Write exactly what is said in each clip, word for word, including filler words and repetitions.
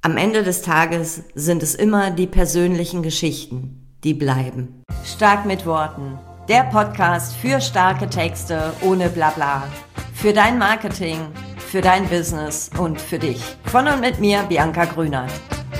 Am Ende des Tages sind es immer die persönlichen Geschichten, die bleiben. Stark mit Worten. Der Podcast für starke Texte ohne Blabla. Für dein Marketing, für dein Business und für dich. Von und mit mir, Bianca Grünert.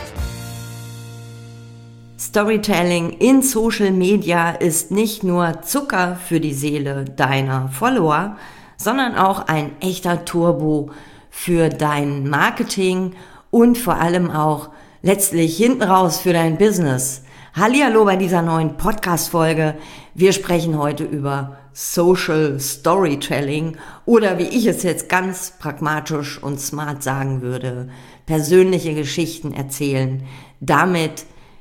Storytelling in Social Media ist nicht nur Zucker für die Seele deiner Follower, sondern auch ein echter Turbo für dein Marketing und vor allem auch letztlich hinten raus für dein Business. Hallihallo bei dieser neuen Podcast-Folge. Wir sprechen heute über Social Storytelling oder wie ich es jetzt ganz pragmatisch und smart sagen würde, persönliche Geschichten erzählen. Damit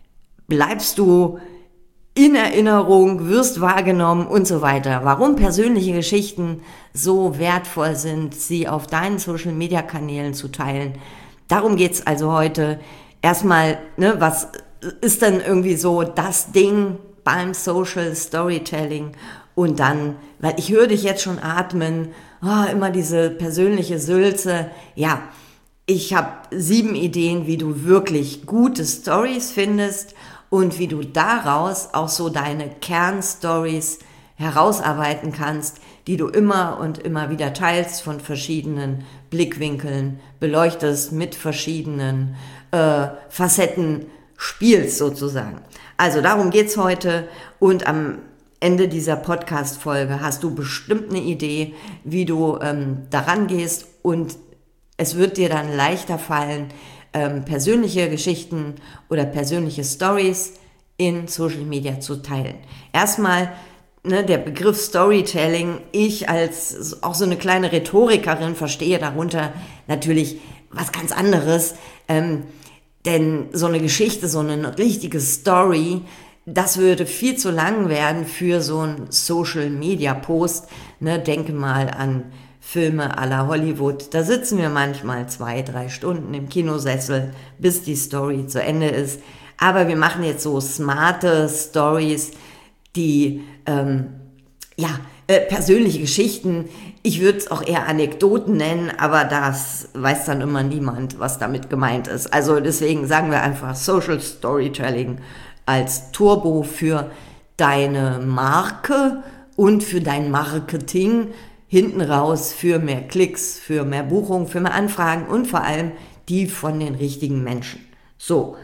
bleibst du in Erinnerung, wirst wahrgenommen und so weiter. Warum persönliche Geschichten so wertvoll sind, sie auf deinen Social-Media-Kanälen zu teilen. Darum geht's also heute. Erstmal, ne, was ist denn irgendwie so das Ding beim Social Storytelling? Und dann, weil ich höre dich jetzt schon atmen, oh, immer diese persönliche Sülze. Ja, ich habe sieben Ideen, wie du wirklich gute Stories findest und wie du daraus auch so deine Kernstories herausarbeiten kannst, die du immer und immer wieder teilst, von verschiedenen Blickwinkeln beleuchtest, mit verschiedenen äh, Facetten spielst sozusagen. Also darum geht's heute und am Ende dieser Podcast-Folge hast du bestimmt eine Idee, wie du ähm, daran gehst und es wird dir dann leichter fallen, ähm, persönliche Geschichten oder persönliche Stories in Social Media zu teilen. Erstmal ne, der Begriff Storytelling. Ich als auch so eine kleine Rhetorikerin verstehe darunter natürlich was ganz anderes. Ähm, denn so eine Geschichte, so eine richtige Story, das würde viel zu lang werden für so einen Social-Media-Post. Ne, denke mal an Filme à la Hollywood. Da sitzen wir manchmal zwei, drei Stunden im Kinosessel, bis die Story zu Ende ist. Aber wir machen jetzt so smarte Stories, die, ähm, ja, äh, persönliche Geschichten. Ich würde es auch eher Anekdoten nennen, aber das weiß dann immer niemand, was damit gemeint ist. Also deswegen sagen wir einfach Social Storytelling als Turbo für deine Marke und für dein Marketing. Hinten raus für mehr Klicks, für mehr Buchungen, für mehr Anfragen und vor allem die von den richtigen Menschen. So,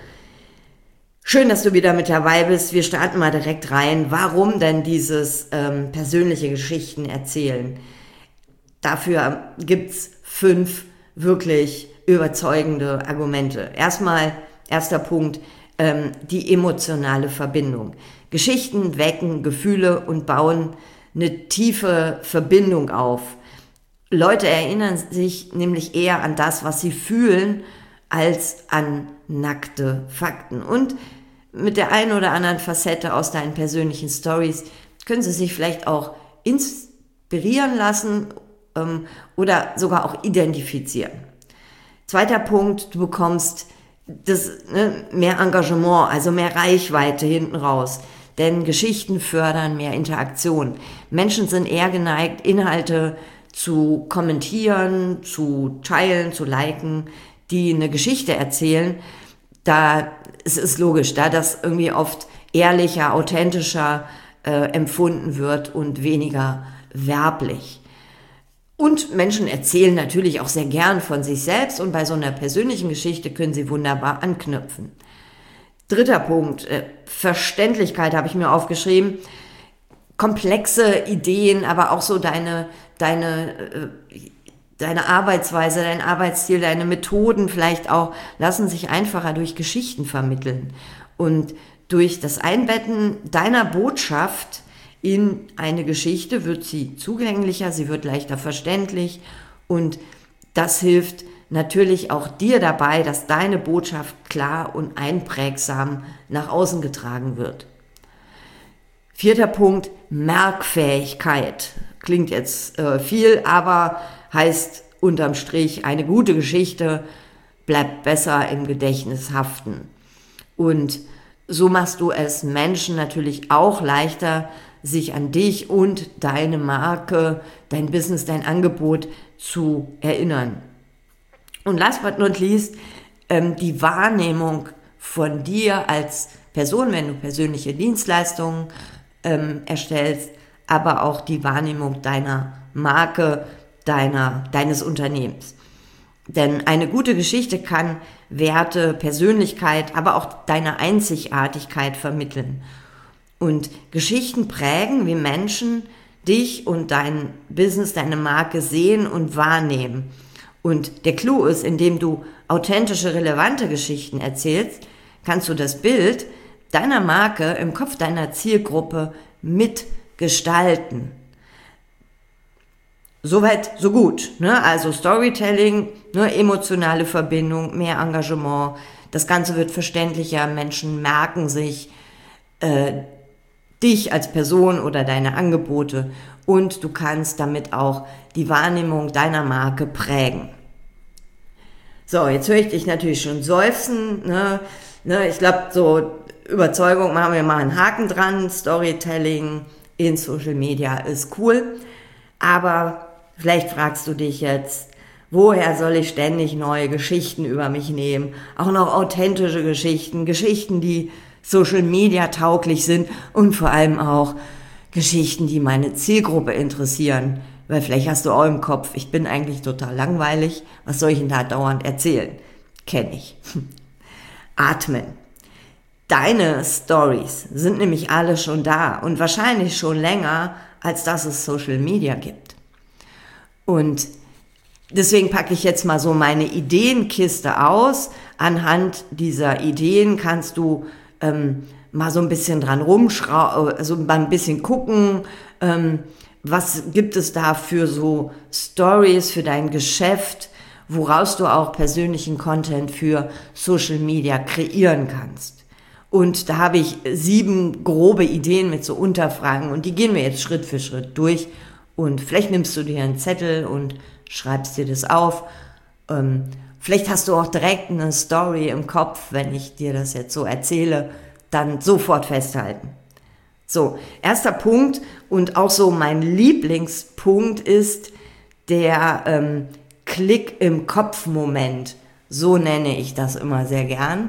schön, dass du wieder mit dabei bist. Wir starten mal direkt rein. Warum denn dieses ähm, persönliche Geschichten erzählen? Dafür gibt's fünf wirklich überzeugende Argumente. Erstmal, erster Punkt, ähm, die emotionale Verbindung. Geschichten wecken Gefühle und bauen eine tiefe Verbindung auf. Leute erinnern sich nämlich eher an das, was sie fühlen, als an nackte Fakten. Und mit der einen oder anderen Facette aus deinen persönlichen Stories können sie sich vielleicht auch inspirieren lassen ähm, oder sogar auch identifizieren. Zweiter Punkt, du bekommst das, ne, mehr Engagement, also mehr Reichweite hinten raus. Denn Geschichten fördern mehr Interaktion. Menschen sind eher geneigt, Inhalte zu kommentieren, zu teilen, zu liken, die eine Geschichte erzählen. Da es ist logisch, da das irgendwie oft ehrlicher, authentischer äh, empfunden wird und weniger werblich. Und Menschen erzählen natürlich auch sehr gern von sich selbst und bei so einer persönlichen Geschichte können sie wunderbar anknüpfen. Dritter Punkt, äh, Verständlichkeit habe ich mir aufgeschrieben. Komplexe Ideen, aber auch so deine, deine, äh, deine Arbeitsweise, dein Arbeitsstil, deine Methoden vielleicht auch, lassen sich einfacher durch Geschichten vermitteln. Und durch das Einbetten deiner Botschaft in eine Geschichte wird sie zugänglicher, sie wird leichter verständlich und das hilft natürlich auch dir dabei, dass deine Botschaft klar und einprägsam nach außen getragen wird. Vierter Punkt, Merkfähigkeit. Klingt jetzt äh, viel, aber heißt unterm Strich, eine gute Geschichte bleibt besser im Gedächtnis haften. Und so machst du es Menschen natürlich auch leichter, sich an dich und deine Marke, dein Business, dein Angebot zu erinnern. Und last but not least, ähm, die Wahrnehmung von dir als Person, wenn du persönliche Dienstleistungen ähm, erstellst, aber auch die Wahrnehmung deiner Marke, deiner, deines Unternehmens. Denn eine gute Geschichte kann Werte, Persönlichkeit, aber auch deine Einzigartigkeit vermitteln. Und Geschichten prägen, wie Menschen dich und dein Business, deine Marke sehen und wahrnehmen. Und der Clou ist, indem du authentische, relevante Geschichten erzählst, kannst du das Bild deiner Marke im Kopf deiner Zielgruppe mitgestalten. Soweit, so gut. Ne? Also Storytelling, ne, emotionale Verbindung, mehr Engagement. Das Ganze wird verständlicher. Menschen merken sich äh, dich als Person oder deine Angebote und du kannst damit auch die Wahrnehmung deiner Marke prägen. So, jetzt höre ich dich natürlich schon seufzen. Ne? Ne, ich glaube, so Überzeugung, machen wir mal einen Haken dran. Storytelling in Social Media ist cool, aber vielleicht fragst du dich jetzt, woher soll ich ständig neue Geschichten über mich nehmen? Auch noch authentische Geschichten, Geschichten, die Social Media tauglich sind und vor allem auch Geschichten, die meine Zielgruppe interessieren. Weil vielleicht hast du auch im Kopf, ich bin eigentlich total langweilig, was soll ich denn da dauernd erzählen? Kenn ich. Atmen. Deine Stories sind nämlich alle schon da und wahrscheinlich schon länger, als dass es Social Media gibt. Und deswegen packe ich jetzt mal so meine Ideenkiste aus. Anhand dieser Ideen kannst du ähm, mal so ein bisschen dran rumschrauben, also mal ein bisschen gucken, ähm, was gibt es da für so Stories für dein Geschäft, woraus du auch persönlichen Content für Social Media kreieren kannst. Und da habe ich sieben grobe Ideen mit so Unterfragen und die gehen wir jetzt Schritt für Schritt durch. Und vielleicht nimmst du dir einen Zettel und schreibst dir das auf. Ähm, vielleicht hast du auch direkt eine Story im Kopf, wenn ich dir das jetzt so erzähle, dann sofort festhalten. So, erster Punkt und auch so mein Lieblingspunkt ist der ähm, Klick im Kopf-Moment. So nenne ich das immer sehr gern.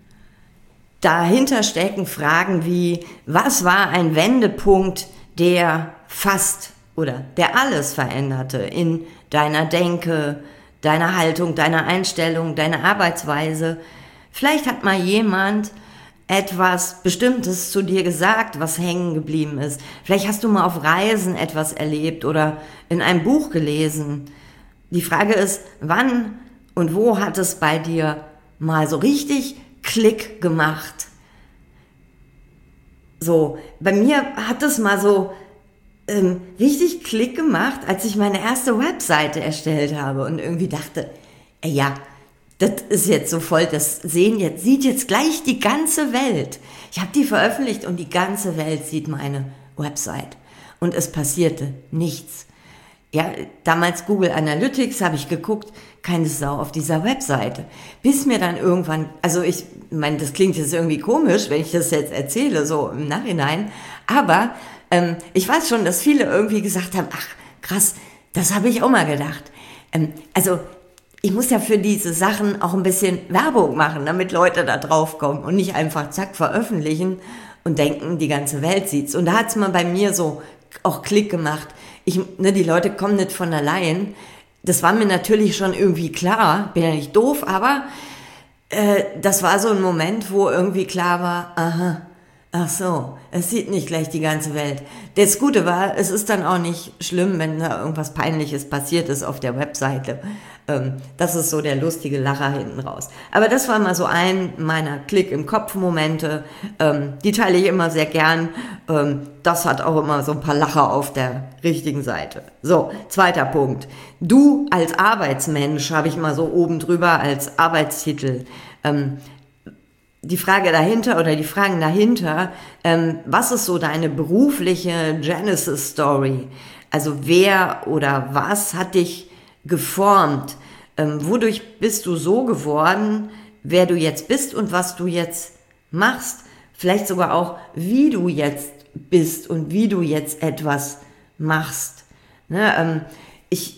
Dahinter stecken Fragen wie, was war ein Wendepunkt, der fast oder der alles veränderte in deiner Denke, deiner Haltung, deiner Einstellung, deiner Arbeitsweise. Vielleicht hat mal jemand etwas Bestimmtes zu dir gesagt, was hängen geblieben ist. Vielleicht hast du mal auf Reisen etwas erlebt oder in einem Buch gelesen. Die Frage ist, wann und wo hat es bei dir mal so richtig Klick gemacht? So, bei mir hat es mal so ähm, richtig Klick gemacht, als ich meine erste Webseite erstellt habe und irgendwie dachte, ey, ja, das ist jetzt so voll, das sehen jetzt, sieht jetzt gleich die ganze Welt. Ich habe die veröffentlicht und die ganze Welt sieht meine Website. Und es passierte nichts. Ja, damals Google Analytics habe ich geguckt, keine Sau auf dieser Webseite. Bis mir dann irgendwann, also ich meine, das klingt jetzt irgendwie komisch, wenn ich das jetzt erzähle, so im Nachhinein. Aber ähm, ich weiß schon, dass viele irgendwie gesagt haben, ach krass, das habe ich auch mal gedacht. Ähm, also ich muss ja für diese Sachen auch ein bisschen Werbung machen, damit Leute da drauf kommen und nicht einfach zack veröffentlichen und denken, die ganze Welt sieht's. Und da hat's mal bei mir so auch Klick gemacht. Ich, ne, die Leute kommen nicht von allein. Das war mir natürlich schon irgendwie klar, bin ja nicht doof, aber äh, das war so ein Moment, wo irgendwie klar war, aha, ach so, es sieht nicht gleich die ganze Welt. Das Gute war, es ist dann auch nicht schlimm, wenn da irgendwas Peinliches passiert ist auf der Webseite. Ähm, das ist so der lustige Lacher hinten raus. Aber das war mal so ein meiner Klick-im-Kopf-Momente. Ähm, die teile ich immer sehr gern. Ähm, das hat auch immer so ein paar Lacher auf der richtigen Seite. So, zweiter Punkt. Du als Arbeitsmensch habe ich mal so oben drüber als Arbeitstitel. Ähm, Die Frage dahinter oder die Fragen dahinter, ähm, was ist so deine berufliche Genesis-Story? Also wer oder was hat dich geformt? Ähm, wodurch bist du so geworden, wer du jetzt bist und was du jetzt machst? Vielleicht sogar auch, wie du jetzt bist und wie du jetzt etwas machst. Ne, ähm, ich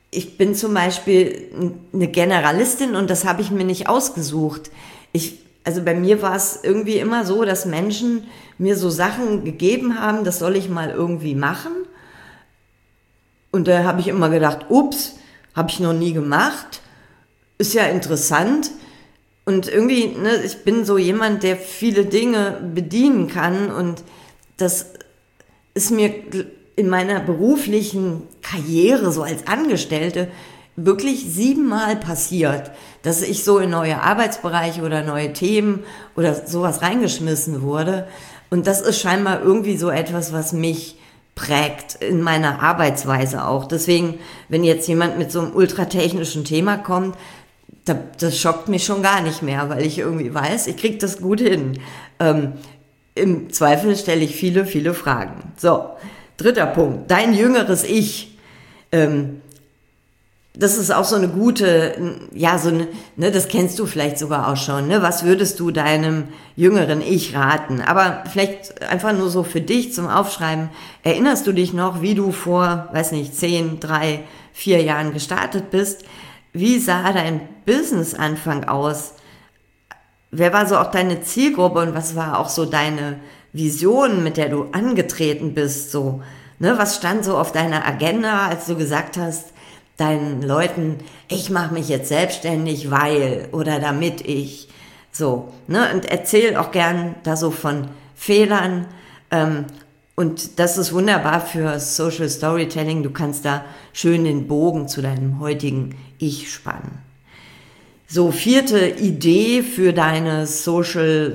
ich bin zum Beispiel eine Generalistin und das habe ich mir nicht ausgesucht. Ich, also bei mir war es irgendwie immer so, dass Menschen mir so Sachen gegeben haben, das soll ich mal irgendwie machen. Und da habe ich immer gedacht, ups, habe ich noch nie gemacht, ist ja interessant. Und irgendwie, ne, ich bin so jemand, der viele Dinge bedienen kann und das ist mir in meiner beruflichen Karriere so als Angestellte wirklich siebenmal passiert, dass ich so in neue Arbeitsbereiche oder neue Themen oder sowas reingeschmissen wurde. Und das ist scheinbar irgendwie so etwas, was mich prägt in meiner Arbeitsweise auch. Deswegen, wenn jetzt jemand mit so einem ultratechnischen Thema kommt, das schockt mich schon gar nicht mehr, weil ich irgendwie weiß, ich kriege das gut hin. Ähm, im Zweifel stelle ich viele, viele Fragen. So, dritter Punkt, dein jüngeres Ich. Ähm, das ist auch so eine gute, ja, so eine, ne, das kennst du vielleicht sogar auch schon, ne? Was würdest du deinem jüngeren Ich raten? Aber vielleicht einfach nur so für dich zum Aufschreiben. Erinnerst du dich noch, wie du vor, weiß nicht, zehn, drei, vier Jahren gestartet bist? Wie sah dein Business-Anfang aus? Wer war so auch deine Zielgruppe und was war auch so deine Vision, mit der du angetreten bist? So, ne, was stand so auf deiner Agenda, als du gesagt hast, deinen Leuten, ich mache mich jetzt selbstständig, weil oder damit ich, so, ne, und erzähl auch gern da so von Fehlern, ähm, und das ist wunderbar für Social Storytelling, du kannst da schön den Bogen zu deinem heutigen Ich spannen. So, vierte Idee für deine Social,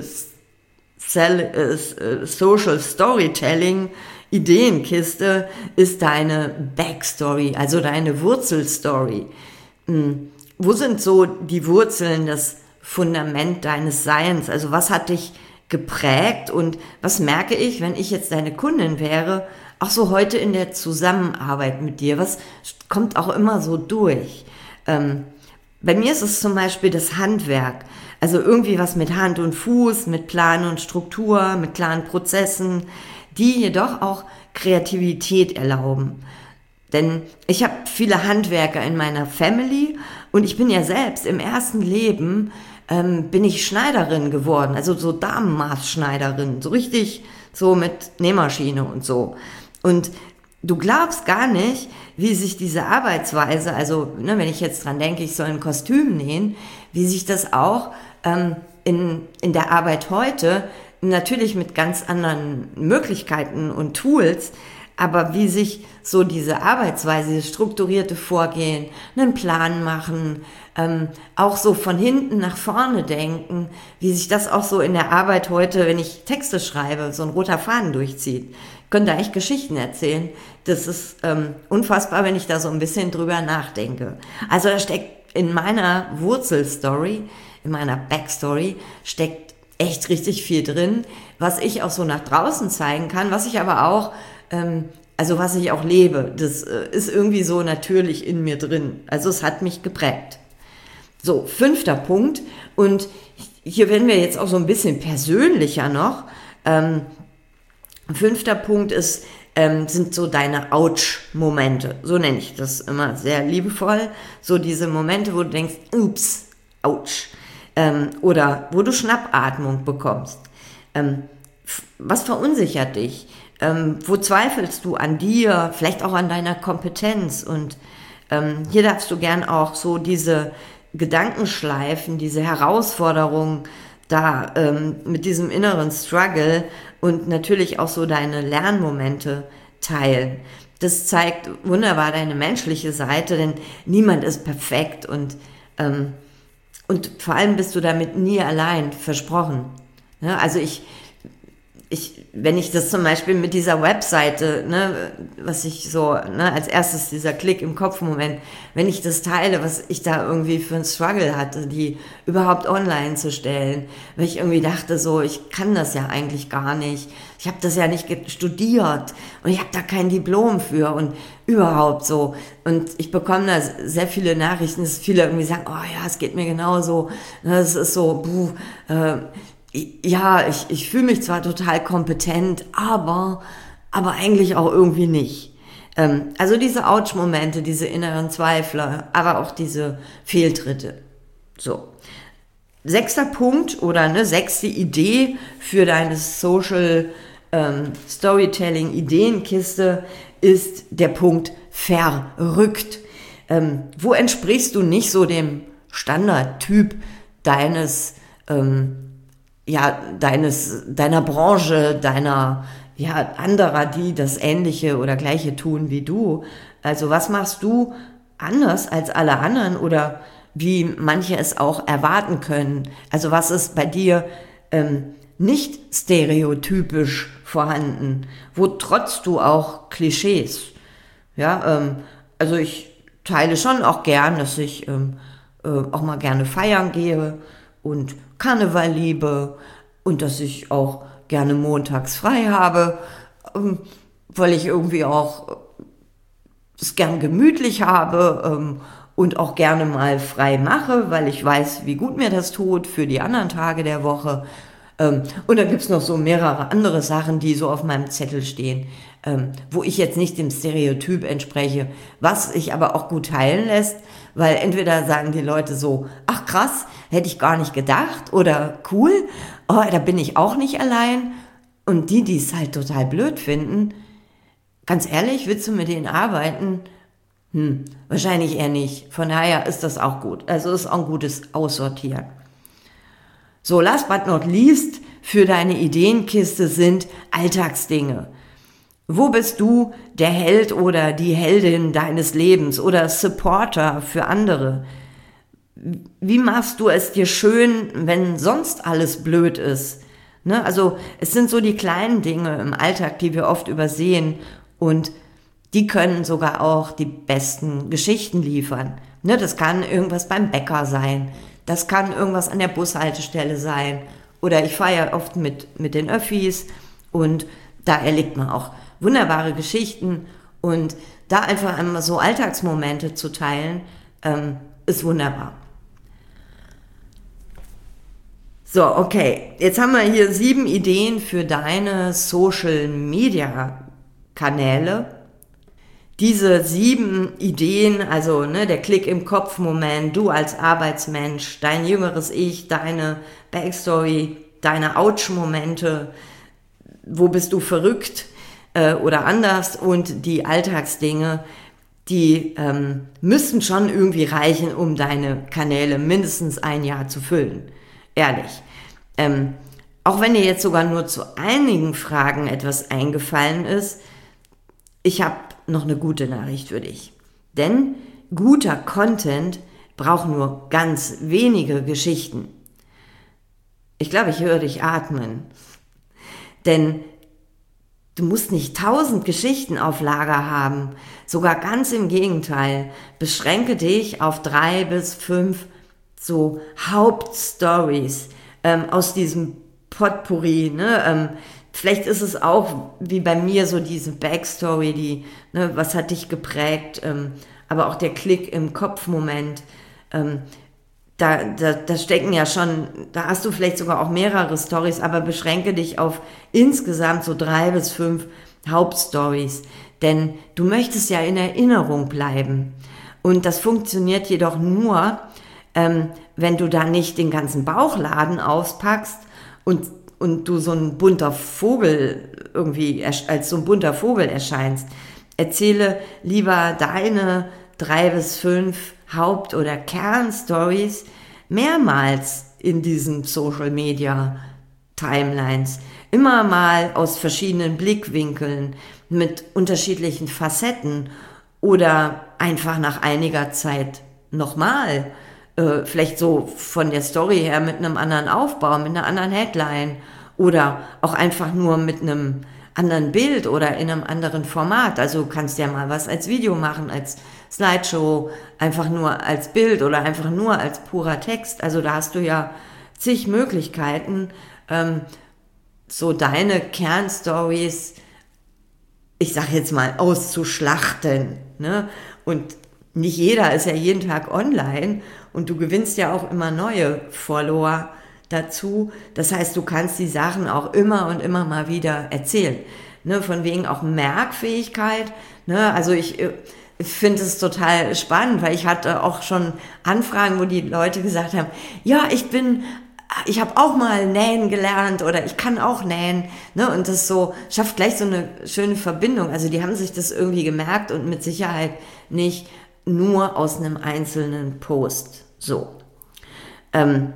Social Storytelling Ideenkiste ist deine Backstory, also deine Wurzelstory. Hm. Wo sind so die Wurzeln, das Fundament deines Seins? Also was hat dich geprägt und was merke ich, wenn ich jetzt deine Kundin wäre, auch so heute in der Zusammenarbeit mit dir? Was kommt auch immer so durch? Ähm, bei mir ist es zum Beispiel das Handwerk. Also irgendwie was mit Hand und Fuß, mit Plan und Struktur, mit klaren Prozessen, die jedoch auch Kreativität erlauben. Denn ich habe viele Handwerker in meiner Family und ich bin ja selbst im ersten Leben ähm, bin ich Schneiderin geworden, also so Damenmaßschneiderin, so richtig so mit Nähmaschine und so. Und du glaubst gar nicht, wie sich diese Arbeitsweise, also ne, wenn ich jetzt dran denke, ich soll ein Kostüm nähen, wie sich das auch ähm, in, in der Arbeit heute, natürlich mit ganz anderen Möglichkeiten und Tools, aber wie sich so diese Arbeitsweise, dieses strukturierte Vorgehen, einen Plan machen, ähm, auch so von hinten nach vorne denken, wie sich das auch so in der Arbeit heute, wenn ich Texte schreibe, so ein roter Faden durchzieht. Ich könnte da echt Geschichten erzählen. Das ist ähm, unfassbar, wenn ich da so ein bisschen drüber nachdenke. Also da steckt in meiner Wurzelstory, in meiner Backstory, steckt echt richtig viel drin, was ich auch so nach draußen zeigen kann, was ich aber auch, ähm, also was ich auch lebe, das äh, ist irgendwie so natürlich in mir drin. Also es hat mich geprägt. So, fünfter Punkt, und hier werden wir jetzt auch so ein bisschen persönlicher noch. Ähm, fünfter Punkt ist, ähm, sind so deine Ouch-Momente. So nenne ich das immer sehr liebevoll. So diese Momente, wo du denkst, ups, ouch. Ähm, oder wo du Schnappatmung bekommst. Ähm, f- was verunsichert dich? Ähm, wo zweifelst du an dir? Vielleicht auch an deiner Kompetenz? Und ähm, hier darfst du gern auch so diese Gedankenschleifen, diese Herausforderungen da ähm, mit diesem inneren Struggle und natürlich auch so deine Lernmomente teilen. Das zeigt wunderbar deine menschliche Seite, denn niemand ist perfekt und ähm, Und vor allem bist du damit nie allein, versprochen. Ja, also ich, ich, wenn ich das zum Beispiel mit dieser Webseite, ne, was ich so, ne, als erstes dieser Klick im Kopf-Moment, wenn ich das teile, was ich da irgendwie für einen Struggle hatte, die überhaupt online zu stellen, weil ich irgendwie dachte so, ich kann das ja eigentlich gar nicht, ich habe das ja nicht studiert und ich habe da kein Diplom für und überhaupt so. Und ich bekomme da sehr viele Nachrichten, dass viele irgendwie sagen, oh ja, es geht mir genauso, es ist so, puh, äh, ja, ich, ich fühle mich zwar total kompetent, aber, aber eigentlich auch irgendwie nicht. Ähm, also diese Ouch-Momente, diese inneren Zweifler, aber auch diese Fehltritte. So. Sechster Punkt oder eine sechste Idee für deine Social ähm, Storytelling Ideenkiste ist der Punkt verrückt. Ähm, wo entsprichst du nicht so dem Standardtyp deines, ähm, ja, deines, deiner Branche, deiner, ja, anderer, die das Ähnliche oder Gleiche tun wie du? Also was machst du anders als alle anderen oder wie manche es auch erwarten können? Also was ist bei dir ähm, nicht stereotypisch vorhanden? Wo trotzt du auch Klischees? Ja, ähm, also ich teile schon auch gern, dass ich ähm, äh, auch mal gerne feiern gehe und Karneval liebe und dass ich auch gerne montags frei habe, ähm, weil ich irgendwie auch es gern gemütlich habe ähm, und auch gerne mal frei mache, weil ich weiß, wie gut mir das tut für die anderen Tage der Woche. Ähm, und dann gibt's noch so mehrere andere Sachen, die so auf meinem Zettel stehen, ähm, wo ich jetzt nicht dem Stereotyp entspreche, was sich aber auch gut teilen lässt, weil entweder sagen die Leute so, ach krass, hätte ich gar nicht gedacht, oder cool, oh, da bin ich auch nicht allein. Und die, die es halt total blöd finden, ganz ehrlich, willst du mit denen arbeiten? Hm, wahrscheinlich eher nicht. Von daher ist das auch gut. Also ist auch ein gutes Aussortieren. So, last but not least für deine Ideenkiste sind Alltagsdinge. Wo bist du der Held oder die Heldin deines Lebens oder Supporter für andere? Wie machst du es dir schön, wenn sonst alles blöd ist? Ne? Also es sind so die kleinen Dinge im Alltag, die wir oft übersehen und die können sogar auch die besten Geschichten liefern. Ne, das kann irgendwas beim Bäcker sein, das kann irgendwas an der Bushaltestelle sein oder ich fahre ja oft mit, mit den Öffis und da erlebt man auch wunderbare Geschichten und da einfach einmal so Alltagsmomente zu teilen, ähm, ist wunderbar. So, okay, jetzt haben wir hier sieben Ideen für deine Social-Media-Kanäle. Diese sieben Ideen, also ne, der Klick im Kopf-Moment, du als Arbeitsmensch, dein jüngeres Ich, deine Backstory, deine Ouch-Momente, wo bist du verrückt äh, oder anders und die Alltagsdinge, die ähm, müssten schon irgendwie reichen, um deine Kanäle mindestens ein Jahr zu füllen. Ehrlich. Ähm, auch wenn dir jetzt sogar nur zu einigen Fragen etwas eingefallen ist, ich habe noch eine gute Nachricht für dich. Denn guter Content braucht nur ganz wenige Geschichten. Ich glaube, ich höre dich atmen. Denn du musst nicht tausend Geschichten auf Lager haben. Sogar ganz im Gegenteil. Beschränke dich auf drei bis fünf so Hauptstories ähm, aus diesem Potpourri, ne? Ähm, Vielleicht ist es auch wie bei mir so diese Backstory, die, ne, was hat dich geprägt, ähm, aber auch der Klick im Kopf-Moment, ähm, da, da, da stecken ja schon, da hast du vielleicht sogar auch mehrere Stories, aber beschränke dich auf insgesamt so drei bis fünf Hauptstories, denn du möchtest ja in Erinnerung bleiben und das funktioniert jedoch nur, ähm, wenn du da nicht den ganzen Bauchladen auspackst und und du so ein bunter Vogel irgendwie, als so ein bunter Vogel erscheinst. Erzähle lieber deine drei bis fünf Haupt- oder Kernstories mehrmals in diesen Social Media Timelines. Immer mal aus verschiedenen Blickwinkeln, mit unterschiedlichen Facetten oder einfach nach einiger Zeit nochmal. Äh, vielleicht so von der Story her mit einem anderen Aufbau, mit einer anderen Headline oder auch einfach nur mit einem anderen Bild oder in einem anderen Format. Also du kannst ja mal was als Video machen, als Slideshow, einfach nur als Bild oder einfach nur als purer Text. Also da hast du ja zig Möglichkeiten, ähm, so deine Kernstories, ich sag jetzt mal, auszuschlachten, ne? Und nicht jeder ist ja jeden Tag online und du gewinnst ja auch immer neue Follower dazu. Das heißt, du kannst die Sachen auch immer und immer mal wieder erzählen. ne, von wegen auch Merkfähigkeit, ne, also ich äh, finde es total spannend, weil ich hatte auch schon Anfragen, wo die Leute gesagt haben, ja, ich bin, ich habe auch mal nähen gelernt oder ich kann auch nähen, ne, und das so schafft gleich so eine schöne Verbindung. Also die haben sich das irgendwie gemerkt und mit Sicherheit nicht nur aus einem einzelnen Post. So. Ähm,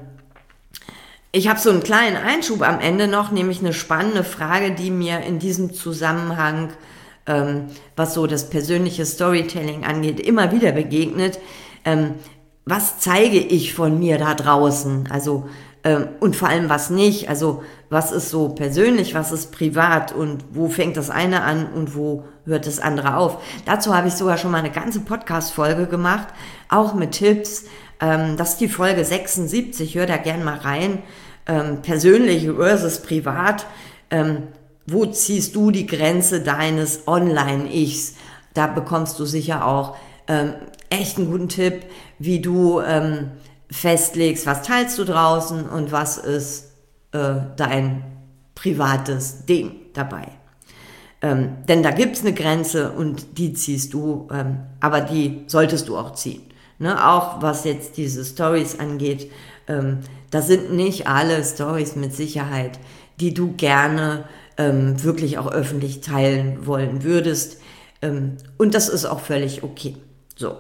ich habe so einen kleinen Einschub am Ende noch, nämlich eine spannende Frage, die mir in diesem Zusammenhang, ähm, was so das persönliche Storytelling angeht, immer wieder begegnet. Ähm, was zeige ich von mir da draußen? Also ähm, und vor allem was nicht. Also was ist so persönlich, was ist privat und wo fängt das eine an und wo hört das andere auf? Dazu habe ich sogar schon mal eine ganze Podcast-Folge gemacht, auch mit Tipps. Ähm, das ist die Folge sechsundsiebzig, hör da gern mal rein. Ähm, persönlich versus privat. Ähm, wo ziehst du die Grenze deines Online-Ichs? Da bekommst du sicher auch ähm, echt einen guten Tipp, wie du ähm, festlegst, was teilst du draußen und was ist äh, dein privates Ding dabei. Ähm, denn da gibt's eine Grenze und die ziehst du, ähm, aber die solltest du auch ziehen. Ne? Auch was jetzt diese Stories angeht, ähm, das sind nicht alle Stories mit Sicherheit, die du gerne ähm, wirklich auch öffentlich teilen wollen würdest. Ähm, und das ist auch völlig okay. So.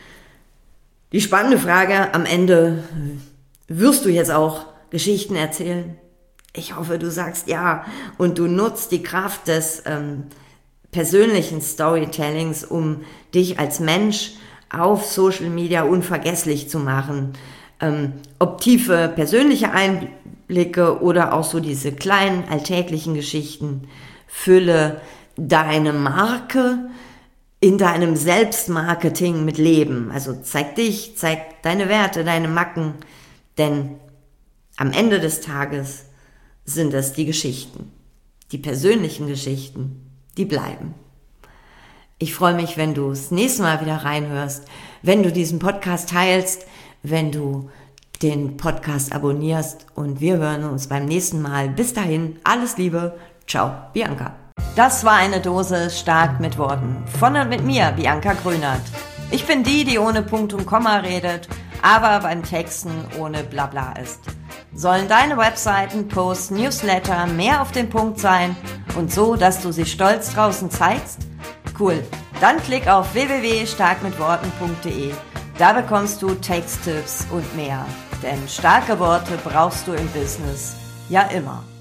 Die spannende Frage am Ende, wirst du jetzt auch Geschichten erzählen? Ich hoffe, du sagst ja und du nutzt die Kraft des ähm, persönlichen Storytellings, um dich als Mensch auf Social Media unvergesslich zu machen. Ähm, ob tiefe persönliche Einblicke oder auch so diese kleinen alltäglichen Geschichten, fülle deine Marke in deinem Selbstmarketing mit Leben. Also zeig dich, zeig deine Werte, deine Macken, denn am Ende des Tages sind es die Geschichten, die persönlichen Geschichten, die bleiben. Ich freue mich, wenn du das nächste Mal wieder reinhörst, wenn du diesen Podcast teilst, wenn du den Podcast abonnierst und wir hören uns beim nächsten Mal. Bis dahin, alles Liebe, ciao, Bianca. Das war eine Dose stark mit Worten. Von und mit mir, Bianca Grünert. Ich bin die, die ohne Punkt und Komma redet, aber beim Texten ohne Blabla ist. Sollen deine Webseiten, Posts, Newsletter mehr auf den Punkt sein und so, dass du sie stolz draußen zeigst? Cool, dann klick auf w w w punkt stark mit worten punkt d e. Da bekommst du Texttipps und mehr. Denn starke Worte brauchst du im Business ja immer.